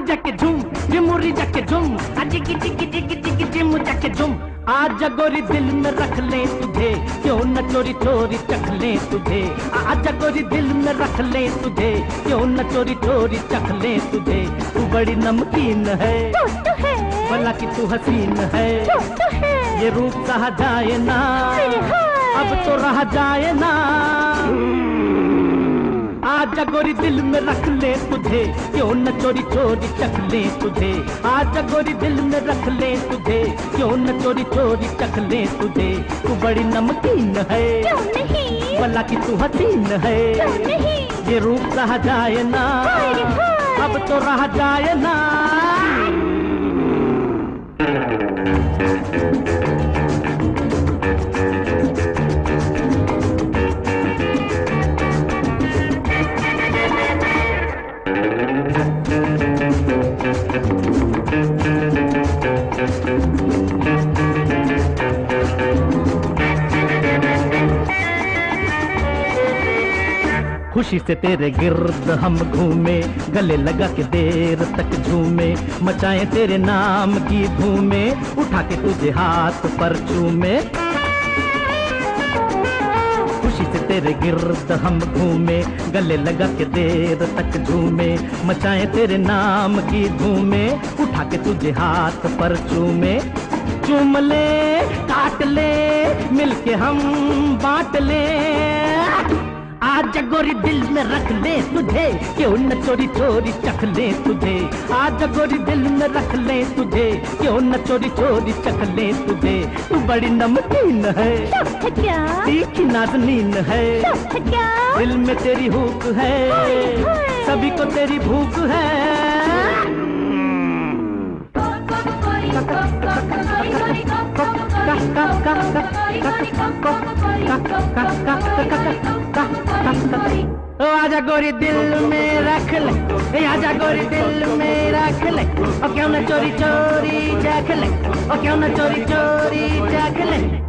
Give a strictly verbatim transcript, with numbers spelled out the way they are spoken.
जाके झूम झिमुरी जाके झूम जिगी जिगी जिगी जिगी जिम जाके झूम। आजा गोरी दिल में रख ले तुझे, क्यों न चोरी चोरी चख ले तुझे। आजा गोरी दिल में रख ले तुझे, क्यों न चोरी चोरी चख ले तुझे। तू बड़ी नमकीन है, भला कि तू हसीन है, ये रूप सहा जाए ना, अब तो रहा जाए ना। आजा गोरी दिल में रख ले तुझे, क्यों न चोरी चोरी चख ले तुझे। आजा गोरी दिल में रख ले तुझे, क्यों न चोरी चोरी चख ले तुझे। तू बड़ी नमकीन है, भला कि तू हसीन है, ये रूप रहा जाए ना, अब तो रहा जाए ना। खुशी से तेरे गिर्द हम घूमे, गले लगा के देर तक झूमे, मचाए तेरे नाम की धूमे, उठा के तुझे हाथ पर चूमे। खुशी से तेरे गिर्द हम घूमे, गले लगा के देर तक झूमे, मचाए तेरे नाम की धूमे, उठा के तुझे हाथ पर चूमे। चूम ले काट ले मिलके हम बांट ले। आजा गोरी दिल में रख ले तुझे, क्यों न चोरी चोरी चख ले तुझे। आजा गोरी दिल में रख ले तुझे, क्यों न चोरी चोरी चख ले तुझे। तू बड़ी नमकीन है, तीखी नाज़नीन है, दिल में तेरी हुक है, सभी को तेरी भूख है। आजा गोरी दिल में रख ले, आजा गोरी दिल में रख ले, और क्यों न चोरी चोरी चख ले, और क्यों न चोरी चोरी चख ले।